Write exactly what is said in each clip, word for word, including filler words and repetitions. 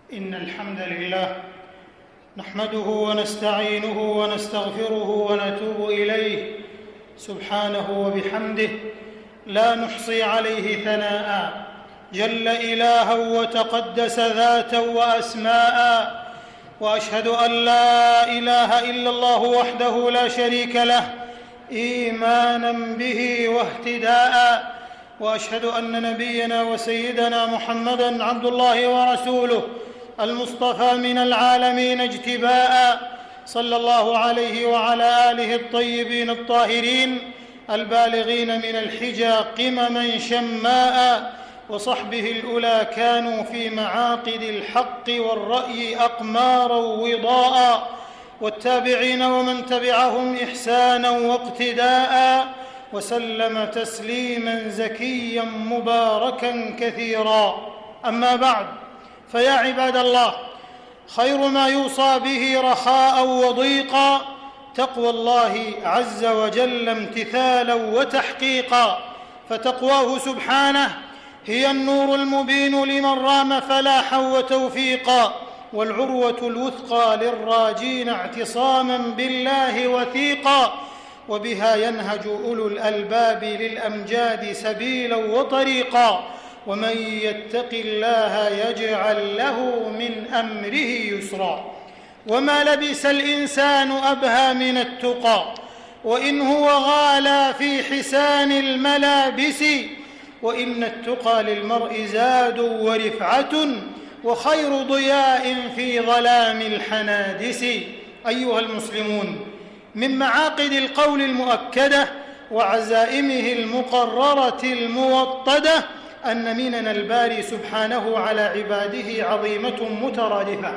إن الحمد لله نحمده ونستعينه ونستغفره ونتوب إليه سبحانه وبحمده، لا نحصي عليه ثناء، جل إلها وتقدس ذاتا وأسماء. وأشهد أن لا إله إلا الله وحده لا شريك له إيمانا به واهتداء، وأشهد أن نبينا وسيدنا محمدًا عبد الله ورسوله المصطفى من العالمين اجتباء، صلى الله عليه وعلى آله الطيبين الطاهرين البالغين من الحجى قمما شماء، وصحبه الأولى كانوا في معاقد الحق والرأي أقمارا وضاء، والتابعين ومن تبعهم إحسانا واقتداء، وسلم تسليما زكيا مباركا كثيرا. أما بعد، فيا عباد الله، خير ما يوصى به رخاء وضيقا تقوى الله عز وجل امتثالا وتحقيقا، فتقواه سبحانه هي النور المبين لمن رام فلاحا وتوفيقا، والعروة الوثقى للراجين اعتصاما بالله وثيقا، وبها ينهج أولو الألباب للأمجاد سبيلا وطريقا، ومن يتق الله يجعل له من أمره يسرا. وما لبس الإنسان أبهى من التقى، وإن هو غالى في حسان الملابس، وإن التقى للمرء زاد ورفعة، وخير ضياء في ظلام الحنادس. أيها المسلمون، من معاقد القول المؤكدة وعزائمه المقررة الموطدة أن منن الباري سبحانه على عباده عظيمة مترادفة،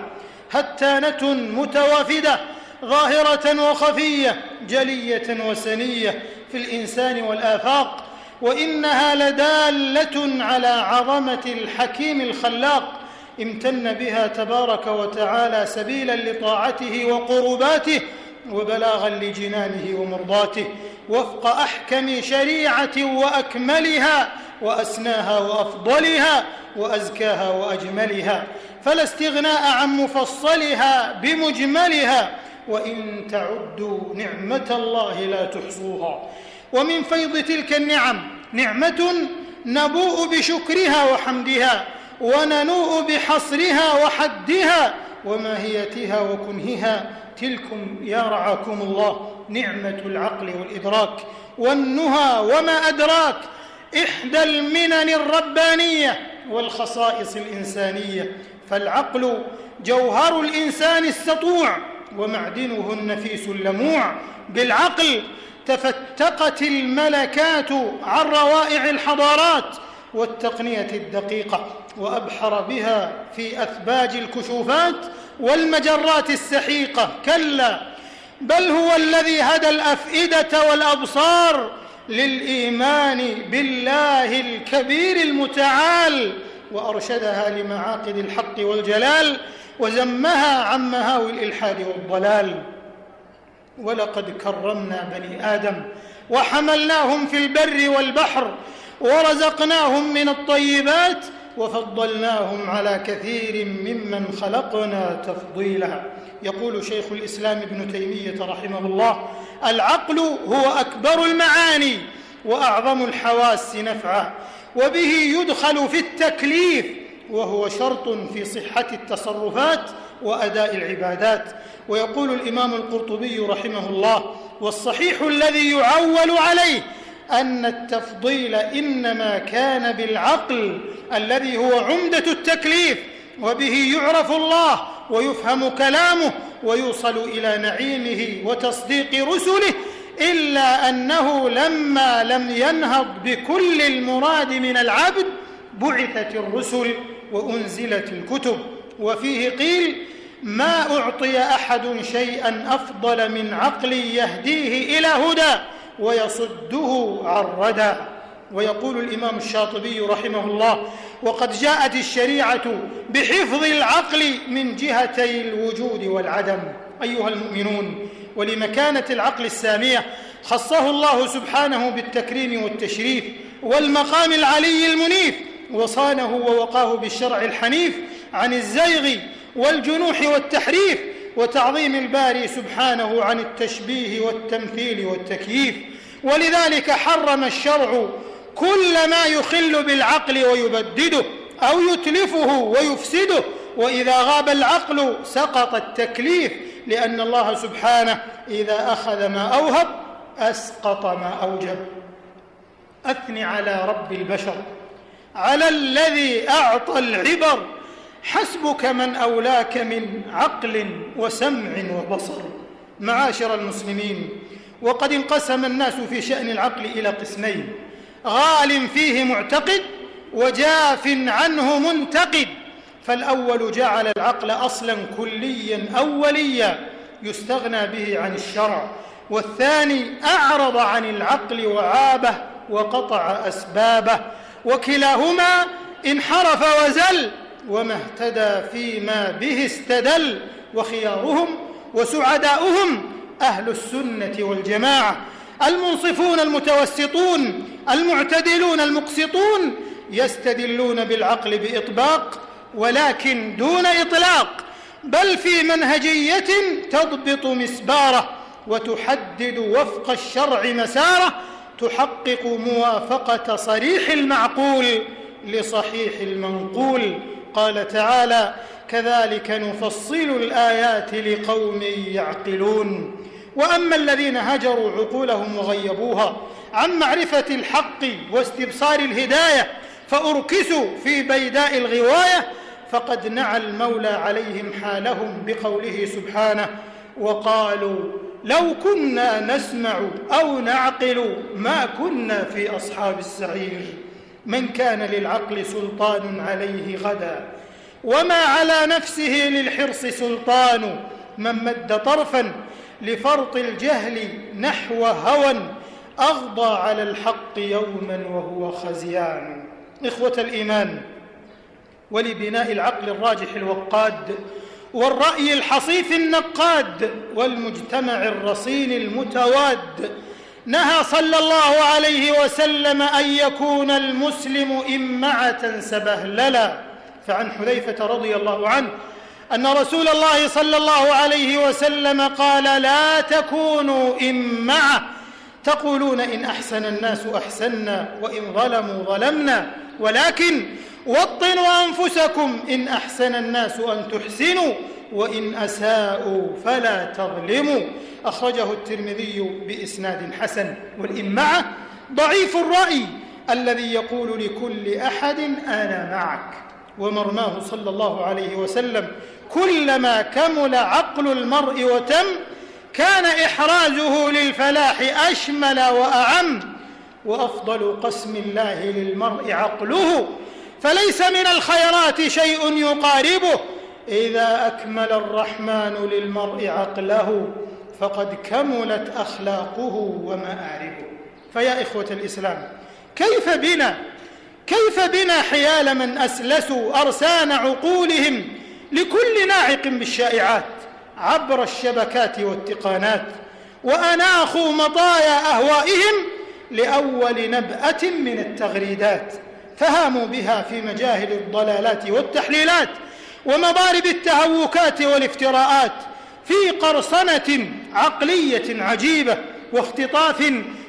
هتانة متوافدة، ظاهرة وخفية، جلية وسنية في الإنسان والآفاق، وإنها لدالة على عظمة الحكيم الخلاق امتن بها تبارك وتعالى سبيلا لطاعته وقرباته، وبلاغا لجنانه ومرضاته، وفق أحكم شريعة وأكملها وأسناها وأفضلها وأزكاها وأجملها، فلا استغناء عن مفصلها بمجملها، وإن تعدوا نعمة الله لا تحصوها. ومن فيض تلك النعم نعمة نبوء بشكرها وحمدها، وننوء بحصرها وحدها وماهيتها وكنهها. تلكم يا رعاكم الله نعمة العقل والإدراك والنهى، وما أدراك إحدى المنن الربانية والخصائص الإنسانية، فالعقل جوهر الإنسان السطوع ومعدنه النفيس اللموع. بالعقل تفتقت الملكات عن روائع الحضارات والتقنية الدقيقة، وأبحر بها في أثباج الكشوفات والمجرات السحيقة. كلا، بل هو الذي هدى الأفئدة والأبصار للإيمان بالله الكبير المتعال، وأرشدها لمعاقد الحق والجلال، وزمها عن مهاوي الإلحاد والضلال. ولقد كرمنا بني آدم وحملناهم في البر والبحر، ورزقناهم من الطيبات، وفضلناهم على كثير ممن خلقنا تفضيلا. يقول شيخ الإسلام ابن تيمية رحمه الله: العقل هو أكبر المعاني وأعظم الحواس نفعا، وبه يدخل في التكليف، وهو شرط في صحة التصرفات وأداء العبادات. ويقول الإمام القرطبي رحمه الله: والصحيح الذي يعول عليه أن التفضيل إنما كان بالعقل الذي هو عمدة التكليف، وبه يعرف الله ويفهم كلامه ويوصل إلى نعيمه وتصديق رسله، إلا أنه لما لم ينهض بكل المراد من العبد بعثت الرسل وأنزلت الكتب. وفيه قيل: ما أعطي أحد شيئا أفضل من عقل يهديه إلى هدى ويصده عن ردى. ويقول الإمام الشاطبي رحمه الله: وقد جاءت الشريعة بحفظ العقل من جهتي الوجود والعدم. أيها المؤمنون، ولمكانة العقل السامية خصه الله سبحانه بالتكريم والتشريف والمقام العلي المنيف، وصانه ووقاه بالشرع الحنيف عن الزيغ والجنوح والتحريف، وتعظيم الباري سبحانه عن التشبيه والتمثيل والتكييف. ولذلك حرم الشرع كل ما يخل بالعقل ويبدده أو يتلفه ويفسده، وإذا غاب العقل سقط التكليف، لأن الله سبحانه إذا أخذ ما أوهب أسقط ما أوجب. أثن على رب البشر، على الذي أعطى العبر، حسبك من أولاك من عقل وسمع وبصر. معاشر المسلمين، وقد انقسم الناس في شأن العقل إلى قسمين: غال فيه معتقد، وجاف عنه منتقد. فالأول جعل العقل أصلا كليا أوليا يستغنى به عن الشرع، والثاني أعرض عن العقل وعابه وقطع أسبابه، وكلاهما انحرف وزل وما اهتدى فيما به استدل. وخيارهم وسعداؤهم أهل السنة والجماعة، المنصفون المتوسطون المعتدلون المقسطون، يستدلون بالعقل بإطباق ولكن دون إطلاق، بل في منهجية تضبط مسباره وتحدد وفق الشرع مساره، تحقق موافقة صريح المعقول لصحيح المنقول. قال تعالى: كذلك نفصل الآيات لقوم يعقلون. وأما الذين هجروا عقولهم وغيبوها عن معرفة الحق واستبصار الهداية فأركسوا في بيداء الغواية، فقد نعى المولى عليهم حالهم بقوله سبحانه: وقالوا لو كنا نسمع أو نعقل ما كنا في أصحاب السعير. من كان للعقل سلطان عليه غدا، وما على نفسه للحرص سلطان. من مد طرفا لفرط الجهل نحو هوى، أغضى على الحق يوما وهو خزيان. إخوة الإيمان، ولبناء العقل الراجح الوقاد والرأي الحصيف النقاد والمجتمع الرصين المتواد، نهى صلى الله عليه وسلم أن يكون المسلم إمعة سبهللا. فعن حذيفة رضي الله عنه أن رسول الله صلى الله عليه وسلم قال: لا تكونوا إمعة، تقولون إن أحسن الناس أحسنا وإن ظلموا ظلمنا، ولكن وطنوا أنفسكم إن أحسن الناس أن تحسنوا وإن أساءوا فلا تظلموا. أخرجه الترمذي بإسناد حسن. والإمعة ضعيف الرأي الذي يقول لكل أحد أنا معك. ومرماه صلى الله عليه وسلم: كلما كمل عقل المرء وتم كان إحرازه للفلاح أشمل وأعم. وأفضل قسم الله للمرء عقله، فليس من الخيرات شيء يقاربه. إذا أكمل الرحمن للمرء عقله فقد كملت أخلاقه ومآربه. فيا إخوة الإسلام، كيف بنا كيف بنا حيال من أسلسوا أرسان عقولهم لكل ناعق بالشائعات عبر الشبكات والتقانات، وأناخوا مطايا أهوائهم لأول نبأة من التغريدات، فهاموا بها في مجاهل الضلالات والتحليلات ومضارب التهوكات والافتراءات، في قرصنة عقلية عجيبة واختطاف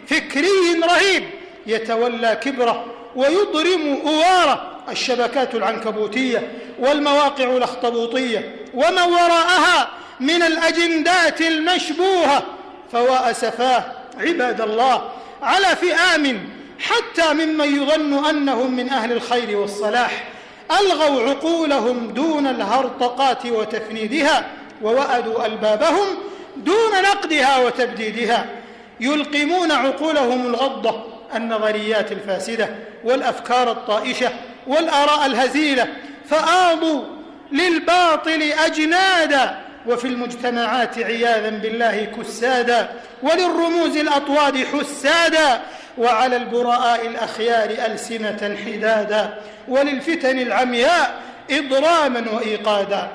فكري رهيب يتولى كبره ويضرم أواره الشبكات العنكبوتية والمواقع الأخطبوطية ومن وراءها من الأجندات المشبوهة. فوا أسفاه عباد الله على فئام حتى ممن يظن أنهم من أهل الخير والصلاح ألغوا عقولهم دون الهرطقات وتفنيدها، ووأدوا ألبابهم دون نقدها وتبديدها، يلقمون عقولهم الغضة النظريات الفاسدة والأفكار الطائشة والآراء الهزيلة، فآضوا للباطل أجنادا، وفي المجتمعات عياذا بالله كسادا، وللرموز الأطواد حسادا، وعلى البراء الأخيار ألسنة حدادا، وللفتن العمياء إضراما وإيقادا.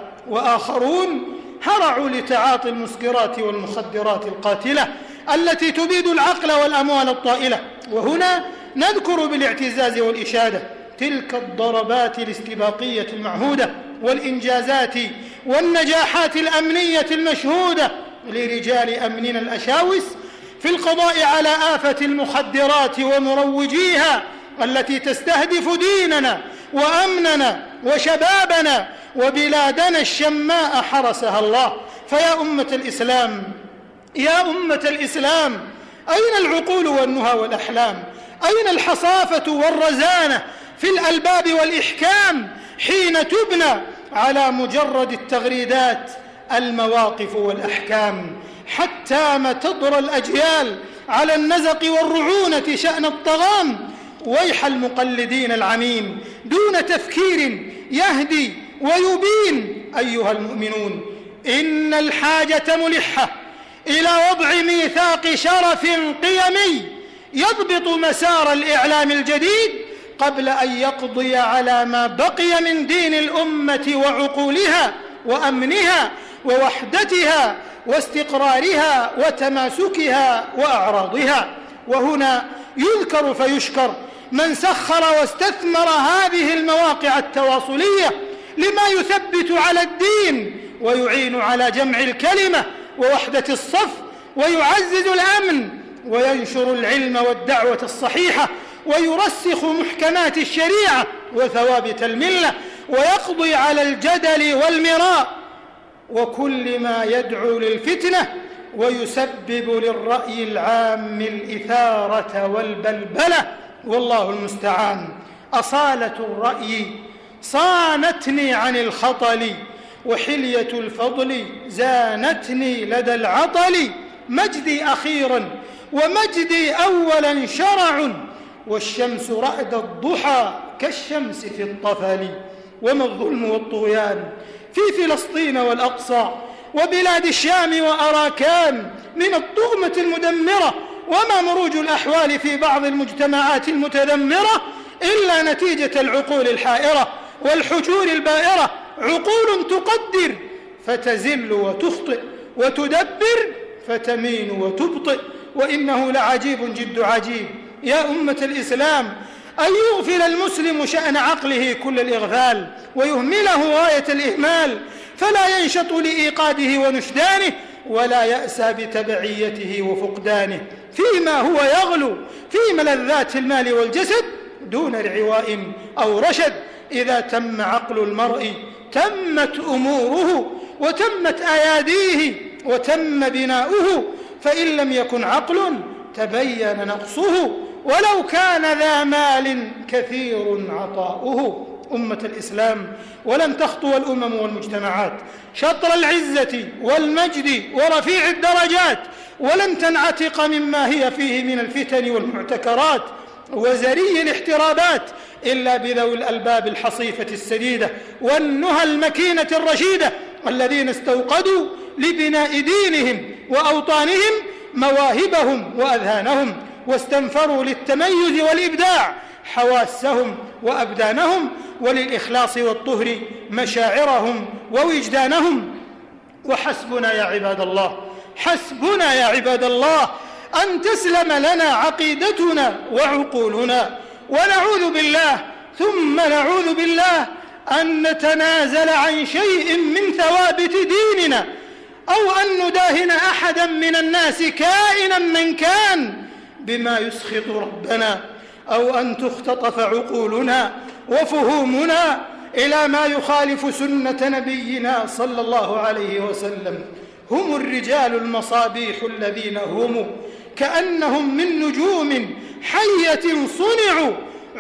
وآخرون هرعوا لتعاطي المسكرات والمخدرات القاتلة التي تبيد العقل والأموال الطائلة. وهنا نذكر بالاعتزاز والإشادة تلك الضربات الاستباقية المعهودة والإنجازات والنجاحات الأمنية المشهودة لرجال أمننا الأشاوس في القضاء على آفة المخدرات ومروجيها التي تستهدف ديننا وأمننا وشبابنا وبلادنا الشماء حرسها الله. فيا أمة الإسلام، يا أمة الإسلام، أين العقول والنهى والأحلام؟ أين الحصافة والرزانة في الألباب والإحكام حين تبنى على مجرد التغريدات المواقف والأحكام؟ حتى ما تضر الأجيال على النزق والرعونة شأن الطغام. ويح المقلدين العميم دون تفكير يهدي ويبين. أيها المؤمنون، إن الحاجة ملحة إلى وضع ميثاق شرف قيمي يضبط مسار الإعلام الجديد قبل أن يقضي على ما بقي من دين الأمة وعقولها وأمنها ووحدتها واستقرارها وتماسكها وأعراضها. وهنا يذكر فيشكر من سخر واستثمر هذه المواقع التواصلية لما يثبت على الدين ويعين على جمع الكلمة ووحدة الصف ويعزز الأمن وينشر العلم والدعوة الصحيحة ويرسخ محكمات الشريعة وثوابت الملة ويقضي على الجدل والمراء وكل ما يدعو للفتنة ويسبب للرأي العام الإثارة والبلبلة. والله المستعان. أصالة الرأي صانتني عن الخطل، وحلية الفضل زانتني لدى العطل. مجدي أخيرا ومجدي أولا شرع، والشمس رأد الضحى كالشمس في الطفل. وما الظلم والطغيان في فلسطين والأقصى وبلاد الشام وأراكان من الطغمة المدمرة، وما مروج الأحوال في بعض المجتمعات المتذمرة إلا نتيجة العقول الحائرة والحجور البائرة. عقول تقدر فتزل وتخطئ، وتدبر فتمين وتبطئ، وإنه لعجيب جد عجيب. يا أمة الإسلام، أن يغفل المسلم شأن عقله كل الإغفال ويهمله غاية الإهمال، فلا ينشط لإيقاده ونشدانه ولا يأسى بتبعيته وفقدانه فيما هو يغلو في ملذات المال والجسد دون رعواء أو رشد. إذا تم عقل المرء تمت أموره وتمت أياديه وتم بناؤه، فإن لم يكن عقل تبين نقصه ولو كان ذا مال كثير عطاؤه. أمة الإسلام، ولن تخطو الأمم والمجتمعات شطر العزة والمجد ورفيع الدرجات، ولن تنعتق مما هي فيه من الفتن والمعتكرات وزري الاحترابات إلا بذوي الألباب الحصيفة السديدة والنهى المكينة الرشيدة الذين استوقدوا لبناء دينهم وأوطانهم مواهبهم وأذهانهم، واستنفروا للتميز والإبداع حواسهم وأبدانهم، وللإخلاص والطهر مشاعرهم ووجدانهم. وحسبنا يا عباد الله، حسبنا يا عباد الله أن تسلم لنا عقيدتنا وعقولنا، ونعوذ بالله ثم نعوذ بالله أن نتنازل عن شيء من ثوابت ديننا، أو أن نداهن أحدا من الناس كائنا من كان بما يسخط ربنا، أو أن تختطف عقولنا وفهومنا إلى ما يخالف سنة نبينا صلى الله عليه وسلم. هم الرجال المصابيح الذين هم كأنهم من نجوم حية صنعوا،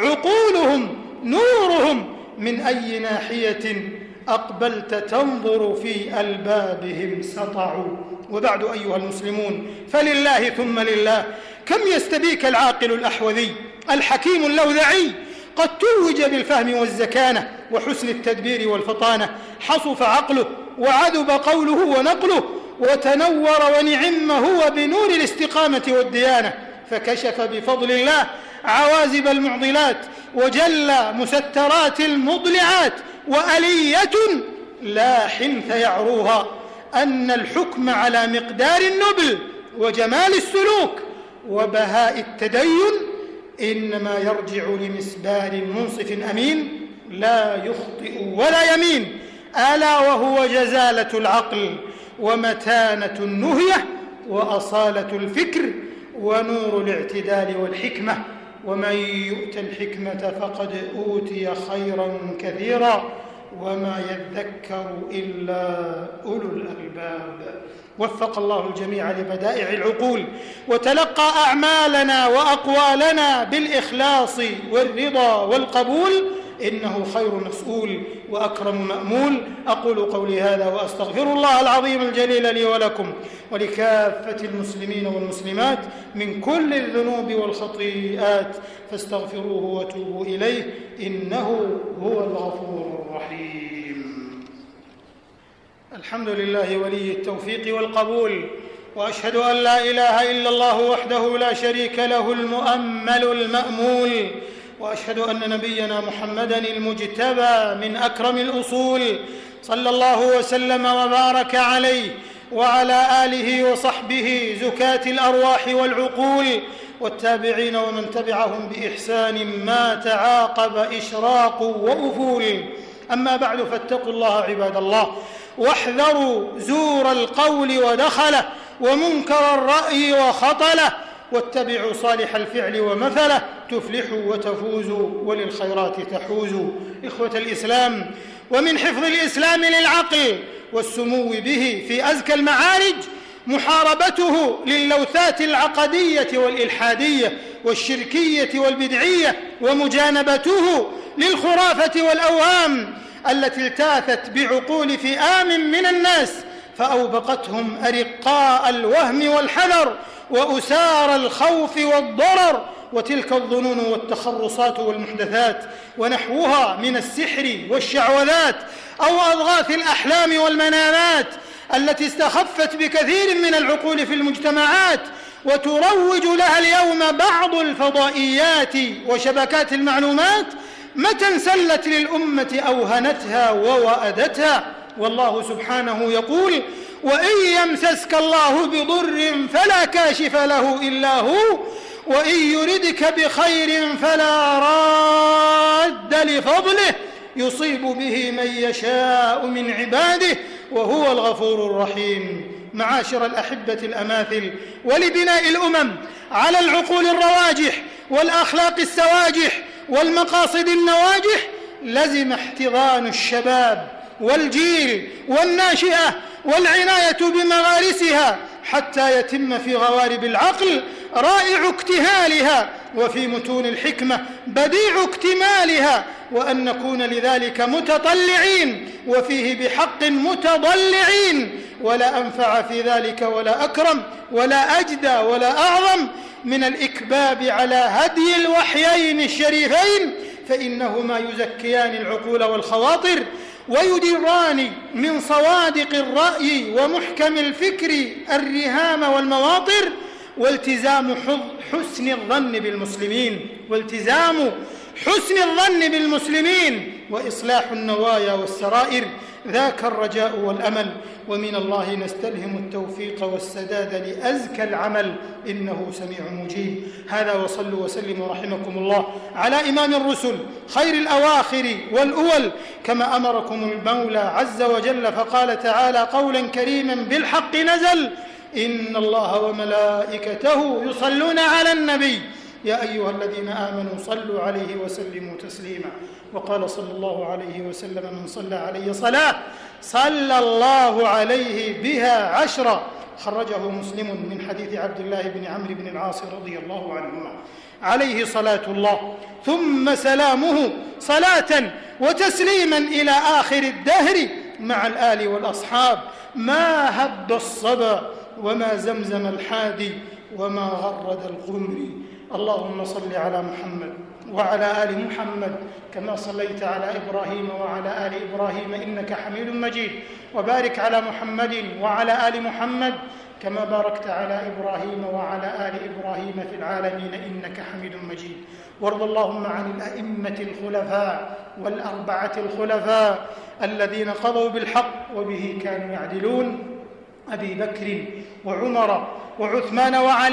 عقولهم نورهم من أي ناحية أقبلت تنظر في ألبابهم سطعوا. وبعد أيها المسلمون، فلله ثم لله، كم يستبيك العاقل الأحوذي الحكيم اللوذعي قد توج بالفهم والزكانة وحسن التدبير والفطانة، حصف عقله وعذب قوله ونقله وتنور ونعم هو بنور الاستقامة والديانة، فكشف بفضل الله عوازب المعضلات وجل مسترات المضلعات، وألية لا حنث يعروها أن الحكم على مقدار النبل وجمال السلوك وبهاء التدين إنما يرجع لمسبار منصف أمين لا يخطئ ولا يمين، ألا وهو جزالة العقل ومتانة النهية وأصالة الفكر ونور الاعتدال والحكمة. ومن يؤت الحكمة فقد أوتي خيرا كثيرا وما يذكر إلا أولو الألباب. وفق الله الجميع لبدائع العقول وتلقى أعمالنا وأقوالنا بالإخلاص والرضا والقبول، إنه خير مسؤول وأكرم مأمول. أقول قولي هذا وأستغفر الله العظيم الجليل لي ولكم ولكافة المسلمين والمسلمات من كل الذنوب والخطيئات، فاستغفروه وتوبوا إليه إنه هو الغفور الرحيم. الحمد لله ولي التوفيق والقبول، وأشهد أن لا إله إلا الله وحده لا شريك له المؤمل المأمول، وأشهد أن نبينا محمدًا المجتبى من أكرم الأصول صلى الله وسلم وبارك عليه وعلى آله وصحبه زكاة الأرواح والعقول والتابعين ومن تبعهم بإحسان ما تعاقب إشراق وأفول. أما بعد، فاتقوا الله عباد الله، واحذروا زور القول ودخله ومنكر الرأي وخطله، واتبعوا صالح الفعل ومثله تفلحوا وتفوزوا وللخيرات تحوزوا. إخوة الإسلام، ومن حفظ الإسلام للعقل والسمو به في أزكى المعارج محاربته للوثات العقدية والإلحادية والشركية والبدعية، ومجانبته للخرافة والأوهام التي التاثت بعقول فئام من الناس فأوبقتهم أرقاء الوهم والحذر وأسار الخوف والضرر، وتلك الظنون والتخرصات والمحدثات ونحوها من السحر والشعوذات أو أضغاث الأحلام والمنامات التي استخفت بكثير من العقول في المجتمعات، وتروج لها اليوم بعض الفضائيات وشبكات المعلومات، متى انسلت للأمة أوهنتها ووأدتها. والله سبحانه يقول: وإن يمسسك الله بضر فلا كاشف له إلا هو وإن يردك بخير فلا راد لفضله يصيب به من يشاء من عباده وهو الغفور الرحيم. معاشر الأحبة الأماثل، ولبناء الأمم على العقول الرواجح والأخلاق السواجح والمقاصد النواجح لزم احتضان الشباب والجيل والناشئة والعناية بمغارسها حتى يتم في غوارب العقل رائع اكتهالها وفي متون الحكمة بديع اكتمالها، وأن نكون لذلك متطلعين وفيه بحق متضلعين. ولا أنفع في ذلك ولا أكرم ولا أجدى ولا أعظم من الإكباب على هدي الوحيين الشريفين، فإنهما يزكيان العقول والخواطر ويدران من صوادق الرأي ومحكم الفكر الرهام والمواطر. والتزام حسن الظن بالمسلمين والتزام حسن الظن بالمسلمين وإصلاح النوايا والسرائر، ذاك الرجاء والأمل. ومن الله نستلهم التوفيق والسداد لأزكى العمل إنه سميع مجيب. هذا، وصلوا وسلموا رحمكم الله على إمام الرسل خير الأواخر والأول، كما أمركم المولى عز وجل فقال تعالى قولا كريما بالحق نزل: إن الله وملائكته يصلون على النبي يا أيها الذين آمنوا صلوا عليه وسلموا تسليما. وقال صلى الله عليه وسلم: من صلى علي صلاة صلى الله عليه بها عشرا. خرجه مسلم من حديث عبد الله بن عمرو بن العاص رضي الله عنهما. عليه صلاة الله ثم سلامه صلاة وتسليما إلى آخر الدهر مع الآل والأصحاب، ما هب الصبا وما زمزم الحادي وما غرد القمر. اللهم صل على محمد وعلى آل محمد كما صليت على إبراهيم وعلى آل إبراهيم إنك حميد مجيد، وبارك على محمد وعلى آل محمد كما باركت على إبراهيم وعلى آل إبراهيم في العالمين إنك حميد مجيد. وارض اللهم عن الأئمة الخلفاء والأربعة الخلفاء الذين قضوا بالحق وبه كانوا يعدلون: أبي بكر وعمر وعثمان وعلي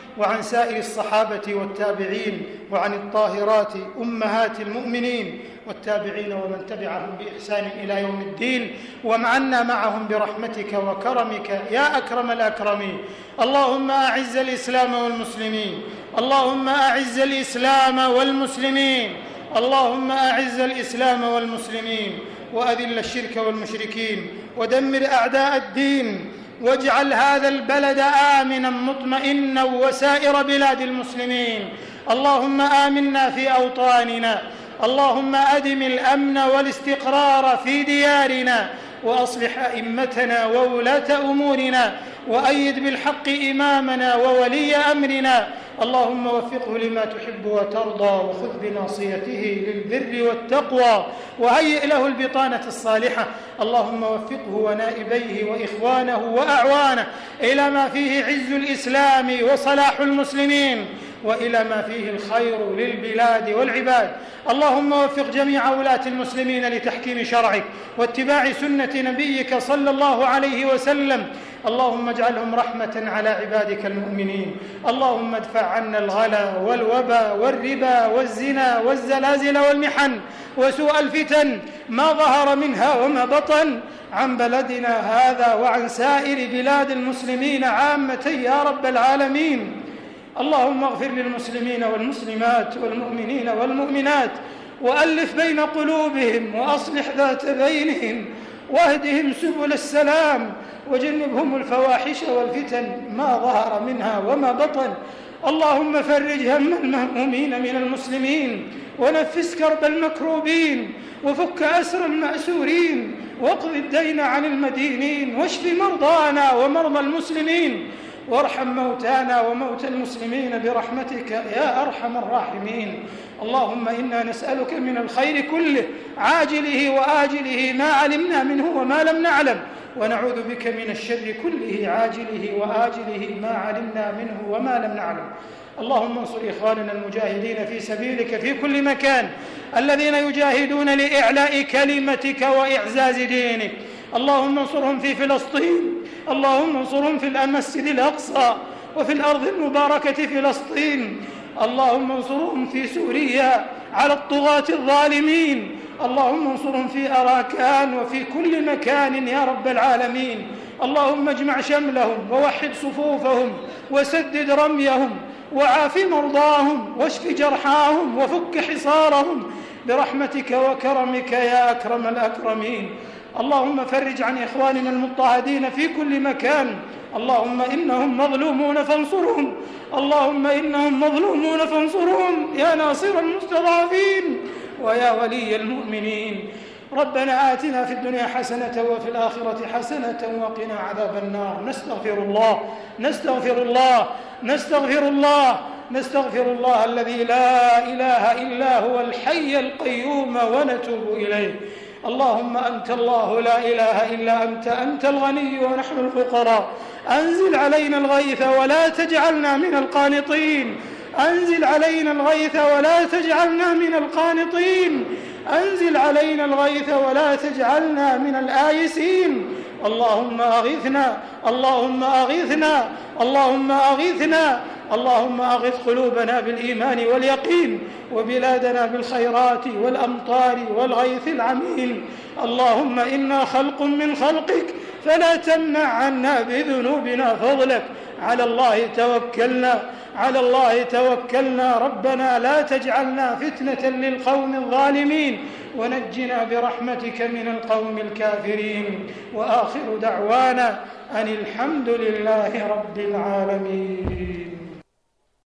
وعن سائر الصحابة والتابعين، وعن الطاهرات أمهات المؤمنين والتابعين ومن تبعهم بإحسان إلى يوم الدين، ومعنا معهم برحمتك وكرمك يا أكرم الأكرمين. اللهم أعز الإسلام والمسلمين، اللهم أعز الإسلام والمسلمين، اللهم أعز الإسلام والمسلمين، وأذل الشرك والمشركين، ودمر أعداء الدين، واجعل هذا البلد آمنا مطمئنا وسائر بلاد المسلمين. اللهم آمنا في أوطاننا، اللهم أدم الأمن والاستقرار في ديارنا، وأصلح أئمتنا وولاة أمورنا، وأيد بالحق إمامنا وولي أمرنا. اللهم وفقه لما تحب وترضى، وخذ بناصيته للبر والتقوى، وهيئ له البطانة الصالحة. اللهم وفقه ونائبيه وإخوانه وأعوانه إلى ما فيه عز الإسلام وصلاح المسلمين، وإلى ما فيه الخير للبلاد والعباد. اللهم وفق جميع ولاة المسلمين لتحكيم شرعك واتباع سنة نبيك صلى الله عليه وسلم. اللهم اجعلهم رحمة على عبادك المؤمنين. اللهم ادفع عنا الغلا والوبا والربا والزنا والزلازل والمحن وسوء الفتن ما ظهر منها وما بطن عن بلدنا هذا وعن سائر بلاد المسلمين عامة يا رب العالمين. اللهم اغفر للمسلمين والمسلمات والمؤمنين والمؤمنات، وألف بين قلوبهم، وأصلح ذات بينهم، واهدهم سبل السلام، وجنبهم الفواحش والفتن ما ظهر منها وما بطن. اللهم فرج هم المهمومين من المسلمين، ونفس كرب المكروبين، وفك أسر المأسورين، واقض الدين عن المدينين، واشف مرضانا ومرضى المسلمين، وارحم موتانا وموتى المسلمين برحمتك يا أرحم الراحمين. اللهم إنا نسألك من الخير كله عاجله وآجله ما علمنا منه وما لم نعلم، ونعوذ بك من الشر كله عاجله وآجله ما علمنا منه وما لم نعلم. اللهم انصر إخواننا المجاهدين في سبيلك في كل مكان، الذين يجاهدون لإعلاء كلمتك وإعزاز دينك. اللهم انصرهم في فلسطين، اللهم انصرهم في المسجد الأقصى وفي الأرض المباركة فلسطين. اللهم انصرهم في سوريا على الطغاة الظالمين. اللهم انصرهم في أراكان وفي كل مكان يا رب العالمين. اللهم اجمع شملهم ووحد صفوفهم وسدد رميهم وعاف مرضاهم واشف جرحاهم وفك حصارهم برحمتك وكرمك يا أكرم الأكرمين. اللهم فرج عن إخواننا المضطهدين في كل مكان. اللهم إنهم مظلومون فانصرهم، اللهم إنهم مظلومون فانصرهم يا ناصر المستضعفين ويا ولي المؤمنين. ربنا آتنا في الدنيا حسنة وفي الآخرة حسنة وقنا عذاب النار. نستغفر الله نستغفر الله نستغفر الله نستغفر الله الذي لا إله إلا هو الحي القيوم ونتوب إليه. اللهم أنت الله لا إله إلا أنت، أنت الغني ونحن الفقراء. أنزل علينا الغيث ولا تجعلنا من القانطين، أنزل علينا الغيث ولا تجعلنا من القانطين، أنزل علينا الغيث ولا تجعلنا من الآيسين. اللهم أغثنا اللهم أغثنا اللهم أغثنا اللهم أغث قلوبنا بالإيمان واليقين، وبلادنا بالخيرات والأمطار والغيث العميم. اللهم إنا خلق من خلقك فلا تمنع عنا بذنوبنا فضلك. على الله توكلنا على الله توكلنا. ربنا لا تجعلنا فتنة للقوم الظالمين، ونجنا برحمتك من القوم الكافرين. وآخر دعوانا أن الحمد لله رب العالمين.